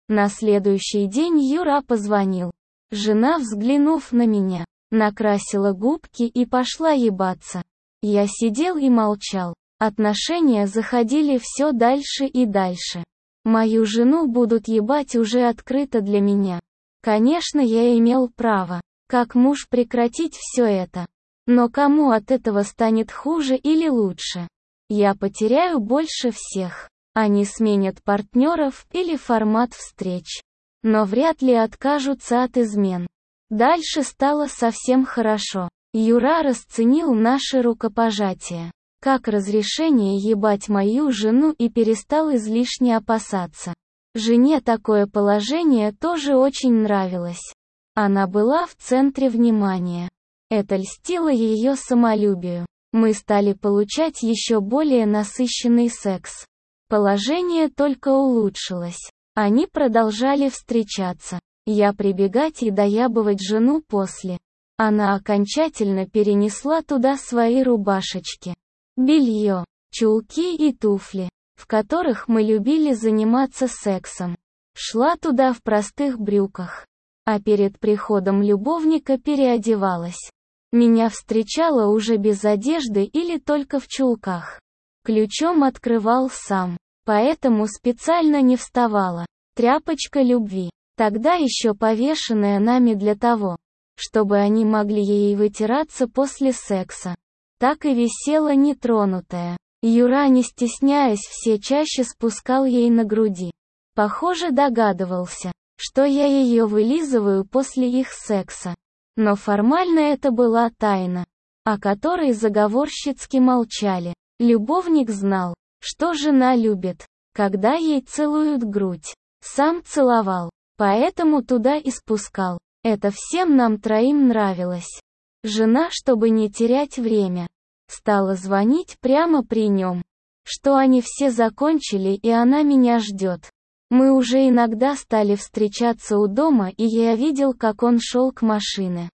S1: На следующий день Юра позвонил. Жена, взглянув на меня, накрасила губки и пошла ебаться. Я сидел и молчал. Отношения заходили все дальше и дальше. Мою жену будут ебать уже открыто для меня. Конечно, я имел право, как муж, прекратить все это. Но кому от этого станет хуже или лучше? Я потеряю больше всех. Они сменят партнеров или формат встреч. Но вряд ли откажутся от измен. Дальше стало совсем хорошо. Юра расценил наше рукопожатие как разрешение ебать мою жену и перестал излишне опасаться. Жене такое положение тоже очень нравилось. Она была в центре внимания. Это льстило ее самолюбию. Мы стали получать еще более насыщенный секс. Положение только улучшилось. Они продолжали встречаться. Я прибегать и доябывать жену после. Она окончательно перенесла туда свои рубашечки, белье, чулки и туфли, в которых мы любили заниматься сексом. Шла туда в простых брюках. А перед приходом любовника переодевалась. Меня встречала уже без одежды или только в чулках. Ключом открывал сам, поэтому специально не вставала. Тряпочка любви, тогда еще повешенная нами для того, чтобы они могли ей вытираться после секса. Так и висела нетронутая. Юра, не стесняясь, все чаще спускал ей на груди. Похоже, догадывался, что я ее вылизываю после их секса. Но формально это была тайна, о которой заговорщицки молчали. Любовник знал, что жена любит, когда ей целуют грудь. Сам целовал, поэтому туда и спускал. Это всем нам троим нравилось. Жена, чтобы не терять время, стала звонить прямо при нем, что они все закончили и она меня ждет. Мы уже иногда стали встречаться у дома, и я видел, как он шел к машине.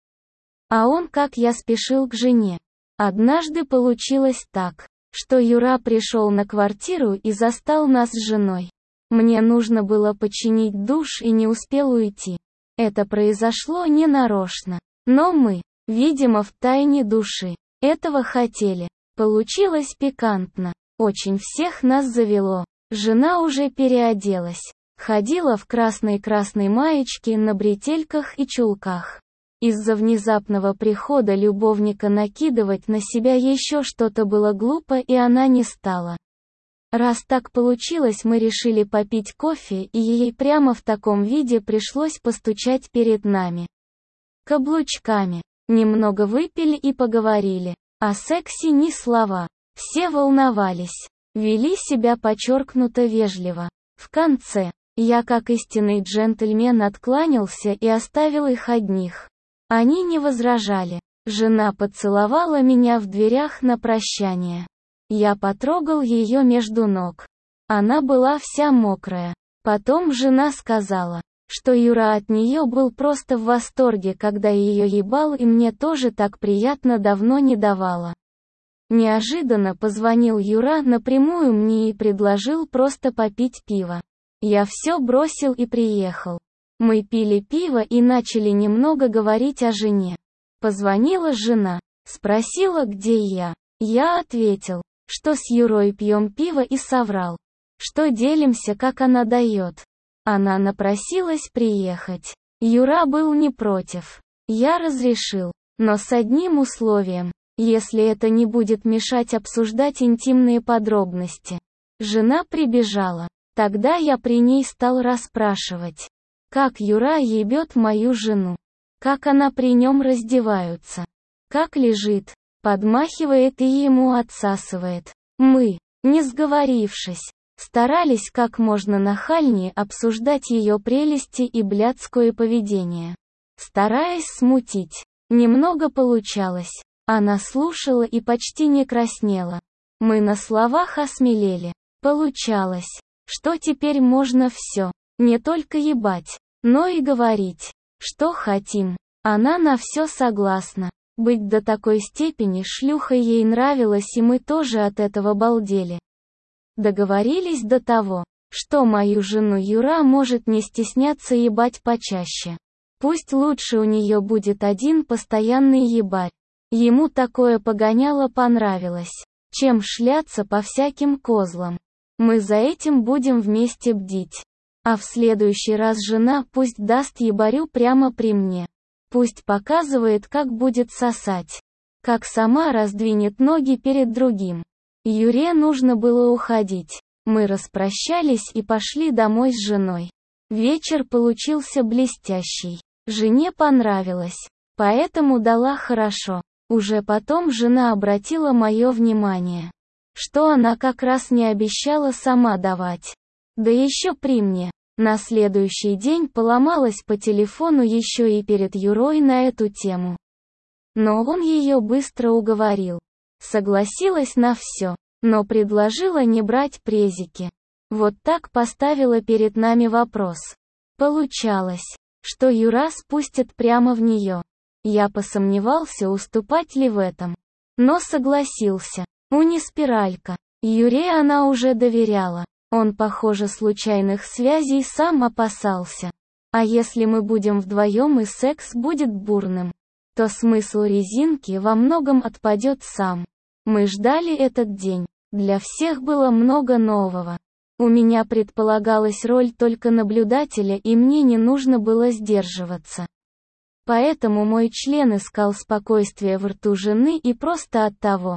S1: А он, как я, спешил к жене. Однажды получилось так, что Юра пришел на квартиру и застал нас с женой. Мне нужно было починить душ и не успел уйти. Это произошло ненарочно. Но мы, видимо, в тайне души, этого хотели. Получилось пикантно. Очень всех нас завело. Жена уже переоделась. Ходила в красной маечке, на бретельках и чулках. Из-за внезапного прихода любовника накидывать на себя еще что-то было глупо, и она не стала. Раз так получилось, мы решили попить кофе, и ей прямо в таком виде пришлось постучать перед нами каблучками. Немного выпили и поговорили. О сексе ни слова. Все волновались. Вели себя подчеркнуто вежливо. В конце, я как истинный джентльмен откланялся и оставил их одних. Они не возражали. Жена поцеловала меня в дверях на прощание. Я потрогал ее между ног. Она была вся мокрая. Потом жена сказала, что Юра от нее был просто в восторге, когда ее ебал, и мне тоже так приятно давно не давала. Неожиданно позвонил Юра напрямую мне и предложил просто попить пиво. Я все бросил и приехал. Мы пили пиво и начали немного говорить о жене. Позвонила жена, спросила, где я. Я ответил, что с Юрой пьем пиво, и соврал, что делимся, как она дает. Она напросилась приехать. Юра был не против. Я разрешил, но с одним условием, если это не будет мешать обсуждать интимные подробности. Жена прибежала. Тогда я при ней стал расспрашивать, как Юра ебет мою жену, как она при нем раздеваются, как лежит, подмахивает и ему отсасывает. Мы, не сговорившись, старались как можно нахальнее обсуждать ее прелести и блядское поведение, стараясь смутить. Немного получалось. Она слушала и почти не краснела. Мы на словах осмелели. Получалось, что теперь можно все, не только ебать, но и говорить, что хотим. Она на все согласна. Быть до такой степени шлюхой ей нравилось, и мы тоже от этого балдели. Договорились до того, что мою жену Юра может не стесняться ебать почаще. Пусть лучше у нее будет один постоянный ебарь. Ему такое погоняло понравилось, чем шляться по всяким козлам. Мы за этим будем вместе бдить. А в следующий раз жена пусть даст ебарю прямо при мне. Пусть показывает, как будет сосать. Как сама раздвинет ноги перед другим. Юре нужно было уходить. Мы распрощались и пошли домой с женой. Вечер получился блестящий. Жене понравилось. Поэтому дала хорошо. Уже потом жена обратила мое внимание, что она как раз не обещала сама давать. Да еще при мне. На следующий день поломалась по телефону еще и перед Юрой на эту тему. Но он ее быстро уговорил. Согласилась на все. Но предложила не брать презики. Вот так поставила перед нами вопрос. Получалось, что Юра спустит прямо в нее. Я посомневался, уступать ли в этом. Но согласился. Униспиралька. Юре она уже доверяла. Он, похоже, случайных связей сам опасался. А если мы будем вдвоем и секс будет бурным, то смысл резинки во многом отпадет сам. Мы ждали этот день. Для всех было много нового. У меня предполагалась роль только наблюдателя, и мне не нужно было сдерживаться. Поэтому мой член искал спокойствие в рту жены и просто от того,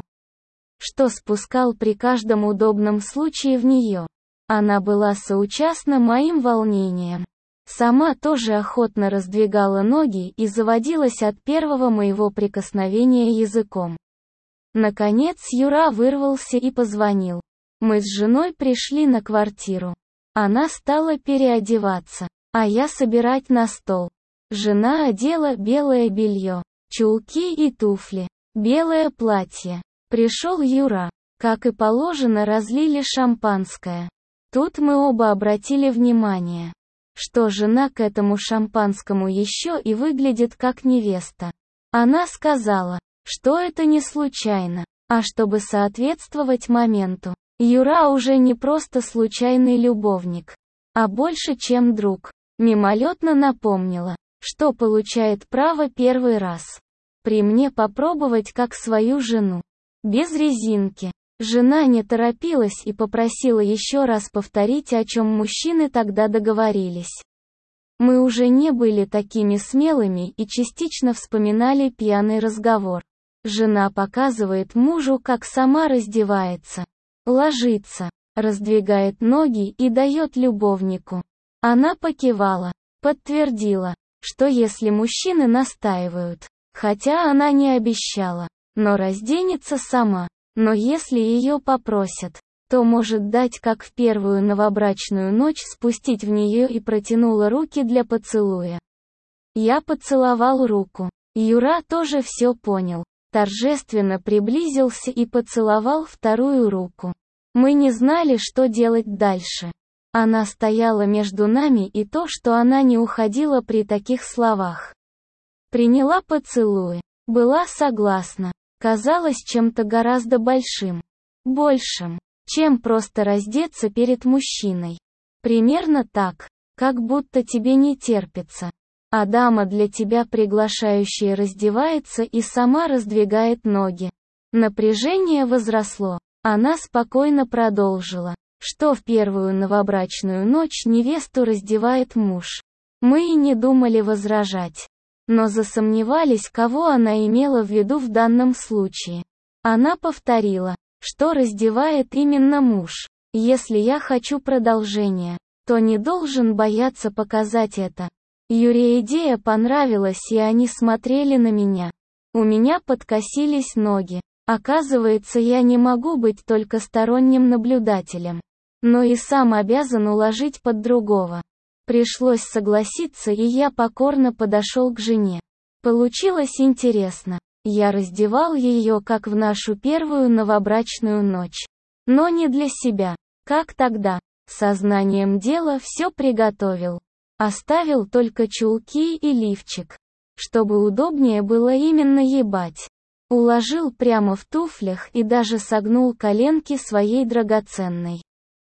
S1: что спускал при каждом удобном случае в нее. Она была соучастна моим волнениям. Сама тоже охотно раздвигала ноги и заводилась от первого моего прикосновения языком. Наконец Юра вырвался и позвонил. Мы с женой пришли на квартиру. Она стала переодеваться, а я собирать на стол. Жена одела белое белье, чулки и туфли, белое платье. Пришел Юра. Как и положено, разлили шампанское. Тут мы оба обратили внимание, что жена к этому шампанскому еще и выглядит как невеста. Она сказала, что это не случайно, а чтобы соответствовать моменту. Юра уже не просто случайный любовник, а больше, чем друг. Мимолетно напомнила, что получает право первый раз при мне попробовать как свою жену. Без резинки. Жена не торопилась и попросила еще раз повторить, о чем мужчины тогда договорились. Мы уже не были такими смелыми и частично вспоминали пьяный разговор. Жена показывает мужу, как сама раздевается, ложится, раздвигает ноги и дает любовнику. Она покивала, подтвердила, что если мужчины настаивают, хотя она не обещала, но разденется сама, но если ее попросят, то может дать, как в первую новобрачную ночь, спустить в нее, и протянула руки для поцелуя. Я поцеловал руку. Юра тоже все понял. Торжественно приблизился и поцеловал вторую руку. Мы не знали, что делать дальше. Она стояла между нами, и то, что она не уходила при таких словах. Приняла поцелуй. Была согласна. Казалось чем-то гораздо большим. Большим, чем просто раздеться перед мужчиной. Примерно так, как будто тебе не терпится. А дама для тебя приглашающая раздевается и сама раздвигает ноги. Напряжение возросло. Она спокойно продолжила, что в первую новобрачную ночь невесту раздевает муж. Мы и не думали возражать. Но засомневались, кого она имела в виду в данном случае. Она повторила, что раздевает именно муж. Если я хочу продолжения, то не должен бояться показать это. Юре идея понравилась, и они смотрели на меня. У меня подкосились ноги. Оказывается, я не могу быть только сторонним наблюдателем, но и сам обязан уложить под другого. Пришлось согласиться, и я покорно подошел к жене. Получилось интересно. Я раздевал ее, как в нашу первую новобрачную ночь. Но не для себя, как тогда. Сознанием дела все приготовил. Оставил только чулки и лифчик, чтобы удобнее было именно ебать. Уложил прямо в туфлях и даже согнул коленки своей драгоценной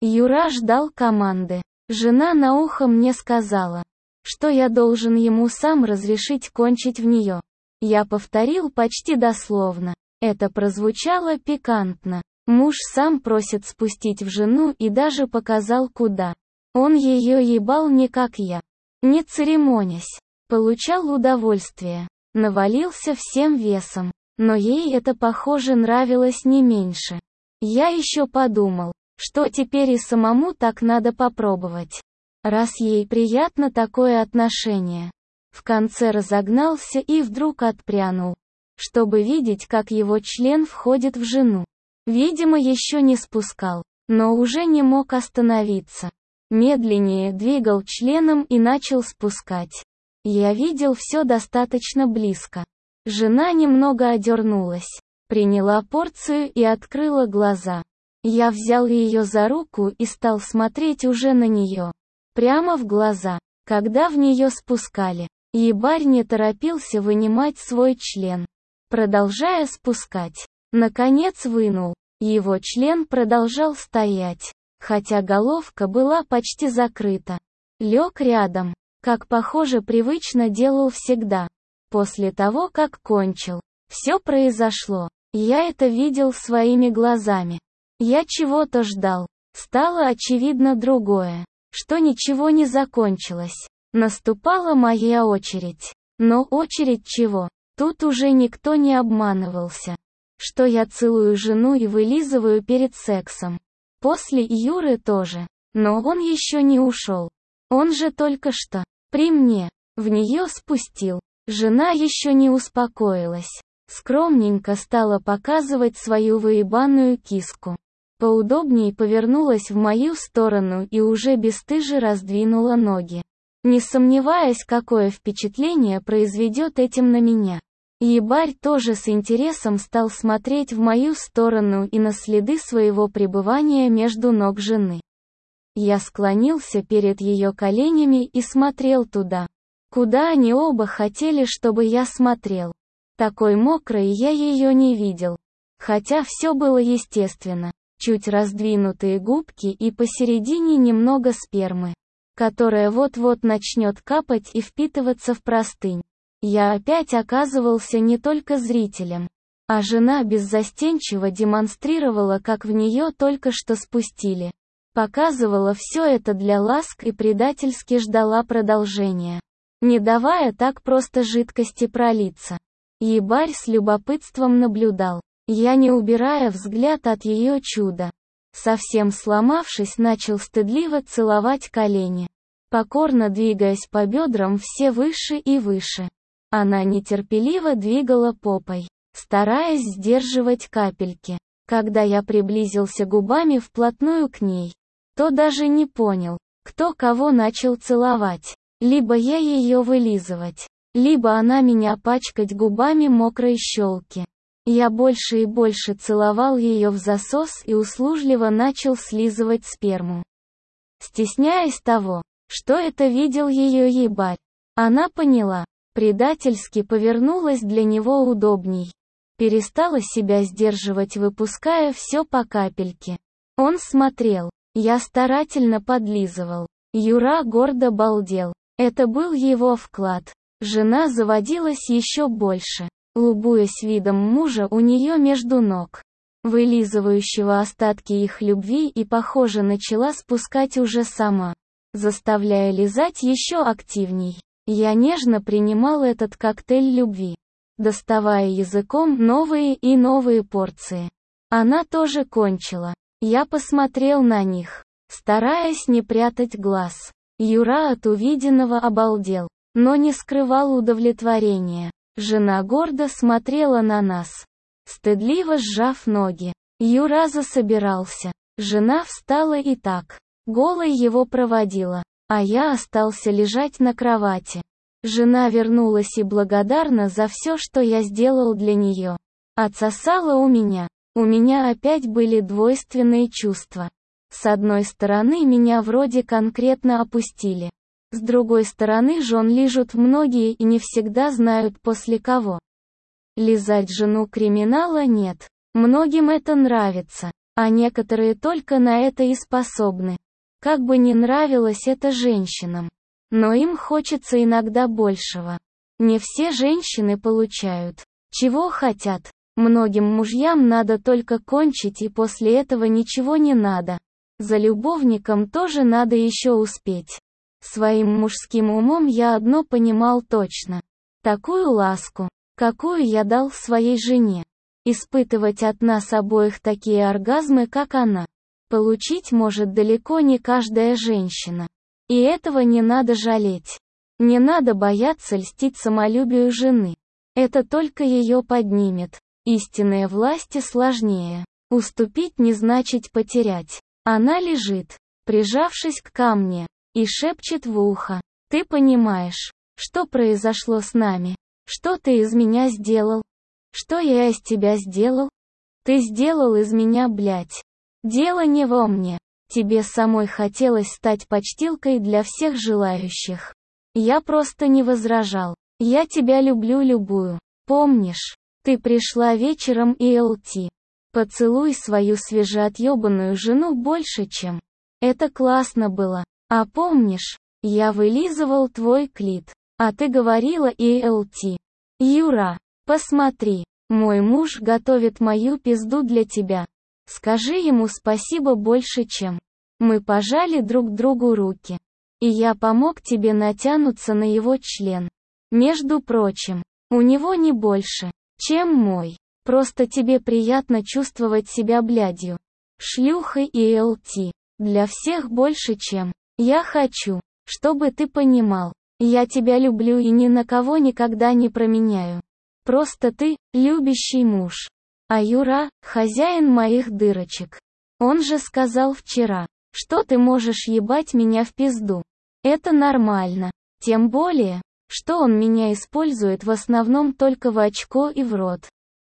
S1: Юра ждал команды. Жена на ухо мне сказала, что я должен ему сам разрешить кончить в нее. Я повторил почти дословно. Это прозвучало пикантно. Муж сам просит спустить в жену и даже показал куда. Он ее ебал не как я. Не церемонясь. Получал удовольствие. Навалился всем весом. Но ей это, похоже, нравилось не меньше. Я еще подумал, что теперь и самому так надо попробовать. Раз ей приятно такое отношение. В конце разогнался и вдруг отпрянул, чтобы видеть, как его член входит в жену. Видимо, еще не спускал, но уже не мог остановиться. Медленнее двигал членом и начал спускать. Я видел все достаточно близко. Жена немного одернулась, приняла порцию и открыла глаза. Я взял ее за руку и стал смотреть уже на нее. Прямо в глаза, когда в нее спускали. Ебарь не торопился вынимать свой член, продолжая спускать. Наконец вынул. Его член продолжал стоять, хотя головка была почти закрыта. Лег рядом, как, похоже, привычно делал всегда. После того, как кончил, все произошло. Я это видел своими глазами. Я чего-то ждал. Стало очевидно другое, что ничего не закончилось. Наступала моя очередь. Но очередь чего? Тут уже никто не обманывался. Что я целую жену и вылизываю перед сексом. После Юры тоже. Но он еще не ушел. Он же только что, при мне, в нее спустил. Жена еще не успокоилась. Скромненько стала показывать свою выебанную киску. Поудобней повернулась в мою сторону и уже бесстыже раздвинула ноги. Не сомневаясь, какое впечатление произведет этим на меня. Ебарь тоже с интересом стал смотреть в мою сторону и на следы своего пребывания между ног жены. Я склонился перед ее коленями и смотрел туда, куда они оба хотели, чтобы я смотрел. Такой мокрой я ее не видел. Хотя все было естественно. Чуть раздвинутые губки и посередине немного спермы, которая вот-вот начнет капать и впитываться в простынь. Я опять оказывался не только зрителем, а жена беззастенчиво демонстрировала, как в нее только что спустили. Показывала все это для ласк и предательски ждала продолжения, не давая так просто жидкости пролиться. Ебарь с любопытством наблюдал. Я, не убирая взгляд от ее чуда, совсем сломавшись, начал стыдливо целовать колени, покорно двигаясь по бедрам все выше и выше. Она нетерпеливо двигала попой, стараясь сдерживать капельки. Когда я приблизился губами вплотную к ней, то даже не понял, кто кого начал целовать. Либо я ее вылизывать, либо она меня пачкать губами мокрой щелки. Я больше и больше целовал ее в засос и услужливо начал слизывать сперму. Стесняясь того, что это видел ее ебарь, она поняла, предательски повернулась для него удобней. Перестала себя сдерживать, выпуская все по капельке. Он смотрел, я старательно подлизывал. Юра гордо балдел. Это был его вклад. Жена заводилась еще больше, лубуясь видом мужа у нее между ног, вылизывающего остатки их любви, и, похоже, начала спускать уже сама, заставляя лизать еще активней. Я нежно принимал этот коктейль любви, доставая языком новые и новые порции. Она тоже кончила. Я посмотрел на них, стараясь не прятать глаз. Юра от увиденного обалдел, но не скрывал удовлетворения. Жена гордо смотрела на нас, стыдливо сжав ноги. Юра засобирался. Жена встала и так, голой его проводила, а я остался лежать на кровати. Жена вернулась и благодарна за все, что я сделал для нее. Отсосала у меня. У меня опять были двойственные чувства. С одной стороны, меня вроде конкретно опустили. С другой стороны, жен лижут многие и не всегда знают после кого. Лизать жену криминала нет. Многим это нравится. А некоторые только на это и способны. Как бы ни нравилось это женщинам. Но им хочется иногда большего. Не все женщины получают, чего хотят. Многим мужьям надо только кончить, и после этого ничего не надо. За любовником тоже надо еще успеть. Своим мужским умом я одно понимал точно. Такую ласку, какую я дал своей жене. Испытывать от нас обоих такие оргазмы, как она, получить может далеко не каждая женщина. И этого не надо жалеть. Не надо бояться льстить самолюбию жены. Это только ее поднимет. Истинные власти сложнее. Уступить не значит потерять. Она лежит, прижавшись к камне, и шепчет в ухо. Ты понимаешь, что произошло с нами? Что ты из меня сделал? Что я из тебя сделал? Ты сделал из меня, блядь. Дело не во мне. Тебе самой хотелось стать подстилкой для всех желающих. Я просто не возражал. Я тебя люблю любую. Помнишь? Ты пришла вечером и ЛТ. Поцелуй свою свежеотъебанную жену больше, чем. Это классно было. А помнишь, я вылизывал твой клит. А ты говорила и ЛТ. Юра, посмотри, мой муж готовит мою пизду для тебя. Скажи ему спасибо больше, чем. Мы пожали друг другу руки. И я помог тебе натянуться на его член. Между прочим, у него не больше, чем мой. Просто тебе приятно чувствовать себя блядью. Шлюхой и ЛТ. Для всех больше, чем. Я хочу, чтобы ты понимал. Я тебя люблю и ни на кого никогда не променяю. Просто ты, любящий муж. А Юра, хозяин моих дырочек. Он же сказал вчера, что ты можешь ебать меня в пизду. Это нормально. Тем более, что он меня использует в основном только в очко и в рот.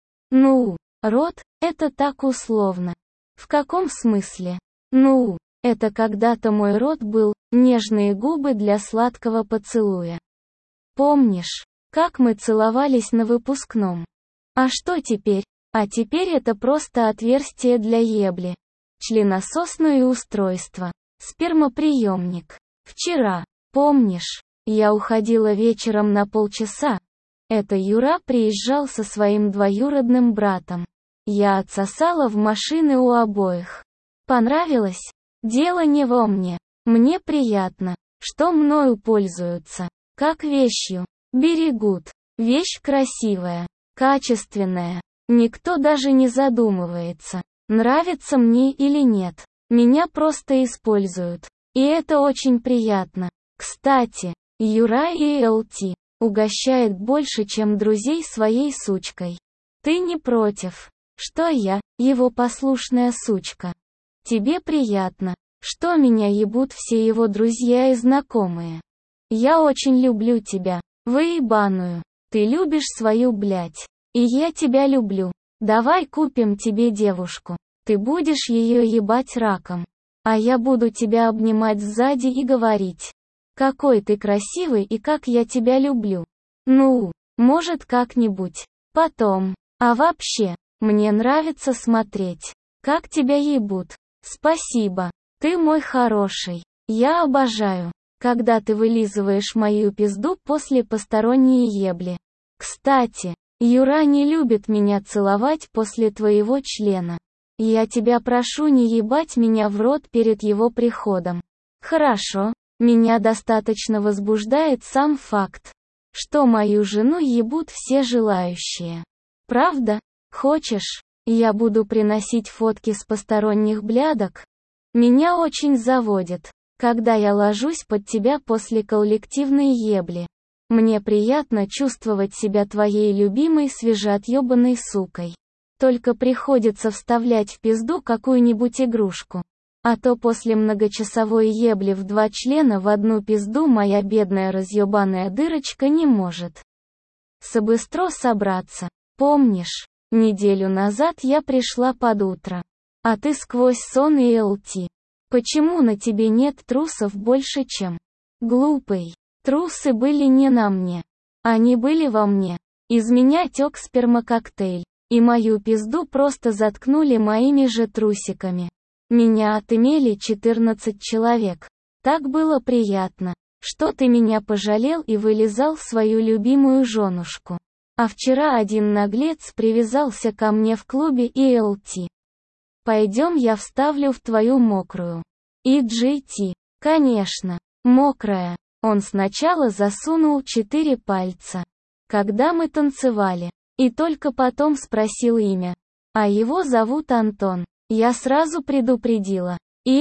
S1: Ну, рот, это так условно. В каком смысле? Ну, это когда-то мой рот был, нежные губы для сладкого поцелуя. Помнишь, как мы целовались на выпускном? А что теперь? А теперь это просто отверстие для ебли. Членососное устройство. Спермоприемник. Вчера, помнишь, я уходила вечером на полчаса. Это Юра приезжал со своим двоюродным братом. Я отсосала в машины у обоих. Понравилось? Дело не во мне. Мне приятно, что мною пользуются. Как вещью. Берегут. Вещь красивая. Качественная. Никто даже не задумывается, нравится мне или нет. Меня просто используют. И это очень приятно. Кстати, Юра и ЛТ угощает больше, чем друзей своей сучкой. Ты не против, что я, его послушная сучка? Тебе приятно, что меня ебут все его друзья и знакомые. Я очень люблю тебя, выебаную. Ты любишь свою блядь. И я тебя люблю. Давай купим тебе девушку. Ты будешь ее ебать раком. А я буду тебя обнимать сзади и говорить. Какой ты красивый и как я тебя люблю. Ну, может как-нибудь. Потом. А вообще, мне нравится смотреть, как тебя ебут. Спасибо. Ты мой хороший. Я обожаю, когда ты вылизываешь мою пизду после посторонней ебли. Кстати, Юра не любит меня целовать после твоего члена. Я тебя прошу не ебать меня в рот перед его приходом. Хорошо, меня достаточно возбуждает сам факт, что мою жену ебут все желающие. Правда? Хочешь, я буду приносить фотки с посторонних блядок? Меня очень заводит, когда я ложусь под тебя после коллективной ебли. Мне приятно чувствовать себя твоей любимой свежеотъебанной сукой. Только приходится вставлять в пизду какую-нибудь игрушку. А то после многочасовой ебли в 2 члена в одну пизду моя бедная разъебанная дырочка не может собыстро собраться. Помнишь, неделю назад я пришла под утро. А ты сквозь сон и ЛТ. Почему на тебе нет трусов больше, чем? Глупый. Трусы были не на мне. Они были во мне. Из меня тек спермококтейль. И мою пизду просто заткнули моими же трусиками. Меня отымели 14 человек. Так было приятно, что ты меня пожалел и вылизал свою любимую женушку. А вчера один наглец привязался ко мне в клубе ELT. Пойдем, я вставлю в твою мокрую. И GT. Конечно, мокрая. Он сначала засунул 4 пальца, когда мы танцевали, и только потом спросил имя. А его зовут Антон. Я сразу предупредила.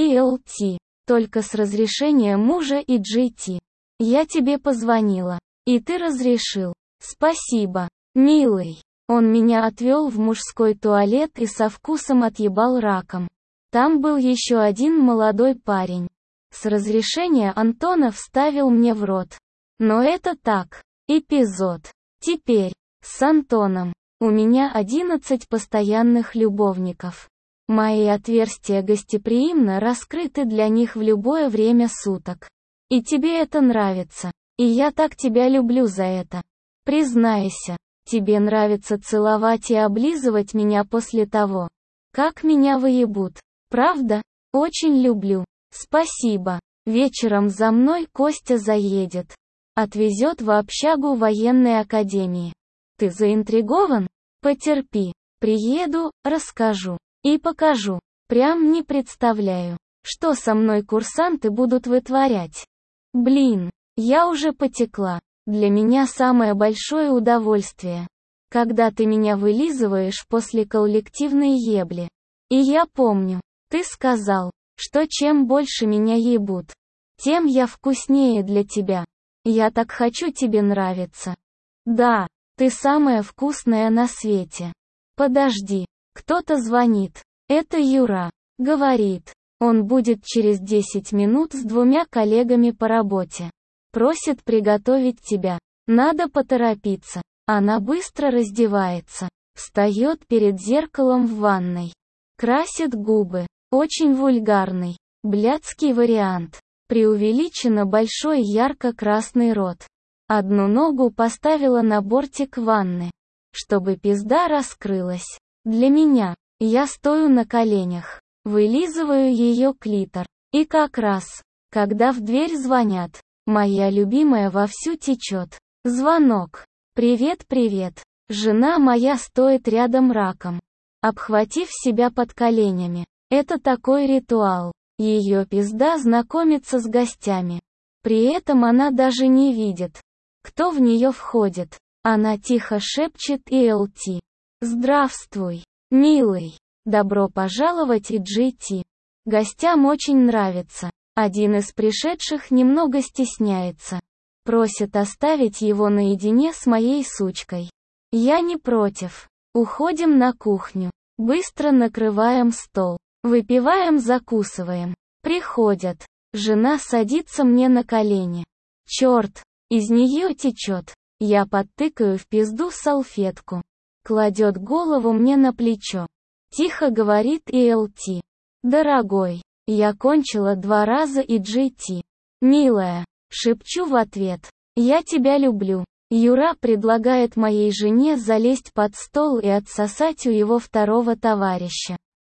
S1: ELT. Только с разрешения мужа и GT. Я тебе позвонила. И ты разрешил. Спасибо, милый. Он меня отвел в мужской туалет и со вкусом отъебал раком. Там был еще один молодой парень. С разрешения Антона вставил мне в рот. Но это так. Эпизод. Теперь. С Антоном. У меня 11 постоянных любовников. Мои отверстия гостеприимно раскрыты для них в любое время суток. И тебе это нравится. И я так тебя люблю за это. Признайся, тебе нравится целовать и облизывать меня после того, как меня выебут. Правда? Очень люблю. Спасибо. Вечером за мной Костя заедет. Отвезет в общагу военной академии. Ты заинтригован? Потерпи. Приеду, расскажу. И покажу. Прям не представляю, что со мной курсанты будут вытворять. Блин, я уже потекла. Для меня самое большое удовольствие, когда ты меня вылизываешь после коллективной ебли. И я помню, ты сказал, что чем больше меня ебут, тем я вкуснее для тебя. Я так хочу тебе нравиться. Да, ты самая вкусная на свете. Подожди, кто-то звонит. Это Юра. Говорит, он будет через 10 минут с 2 коллегами по работе. Просит приготовить тебя. Надо поторопиться. Она быстро раздевается. Встает перед зеркалом в ванной. Красит губы. Очень вульгарный. Блядский вариант. Преувеличенно большой ярко-красный рот. Одну ногу поставила на бортик ванны, чтобы пизда раскрылась. Для меня. Я стою на коленях. Вылизываю ее клитор. И как раз, когда в дверь звонят, моя любимая вовсю течет. Звонок. Привет, привет. Жена моя стоит рядом раком, обхватив себя под коленями. Это такой ритуал. Ее пизда знакомится с гостями. При этом она даже не видит, кто в нее входит. Она тихо шепчет ELT. Здравствуй, милый. Добро пожаловать, и GT. Гостям очень нравится. Один из пришедших немного стесняется. Просит оставить его наедине с моей сучкой. Я не против. Уходим на кухню. Быстро накрываем стол. Выпиваем, закусываем. Приходят. Жена садится мне на колени. Черт, из нее течет. Я подтыкаю в пизду салфетку. Кладет голову мне на плечо. Тихо говорит ELT. Дорогой, я кончила 2 раза, и GT. Милая, шепчу в ответ. Я тебя люблю. Юра предлагает моей жене залезть под стол и отсосать у его второго товарища.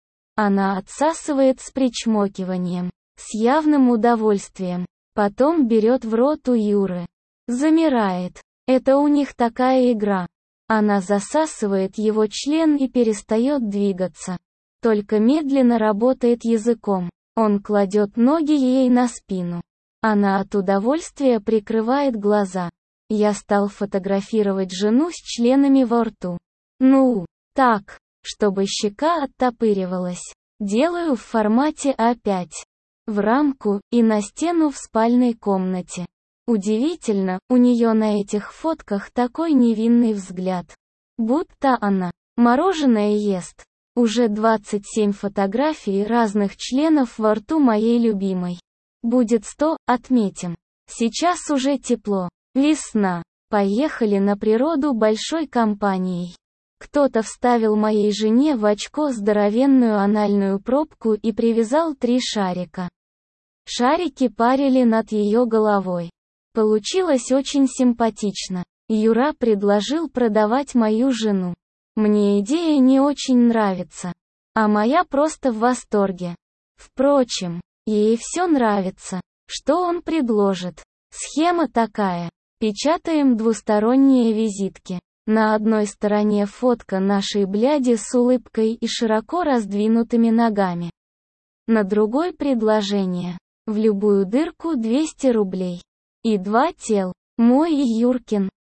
S1: Она отсасывает с причмокиванием, с явным удовольствием. Потом берет в рот у Юры. Замирает. Это у них такая игра. Она засасывает его член и перестает двигаться. Только медленно работает языком. Он кладет ноги ей на спину. Она от удовольствия прикрывает глаза. Я стал фотографировать жену с членами во рту. Ну, так, чтобы щека оттопыривалась. Делаю в формате А5. В рамку и на стену в спальной комнате. Удивительно, у нее на этих фотках такой невинный взгляд. Будто она мороженое ест. Уже 27 фотографий разных членов во рту моей любимой. Будет 100, отметим. Сейчас уже тепло. Весна. Поехали на природу большой компанией. Кто-то вставил моей жене в очко здоровенную анальную пробку и привязал 3 шарика. Шарики парили над ее головой. Получилось очень симпатично. Юра предложил продавать мою жену. Мне идея не очень нравится. А моя просто в восторге. Впрочем, ей все нравится. Что он предложит? Схема такая. Печатаем двусторонние визитки. На одной стороне фотка нашей бляди с улыбкой и широко раздвинутыми ногами. На другой предложение. В любую дырку 200 рублей. И 2 тел. Мой и Юркин.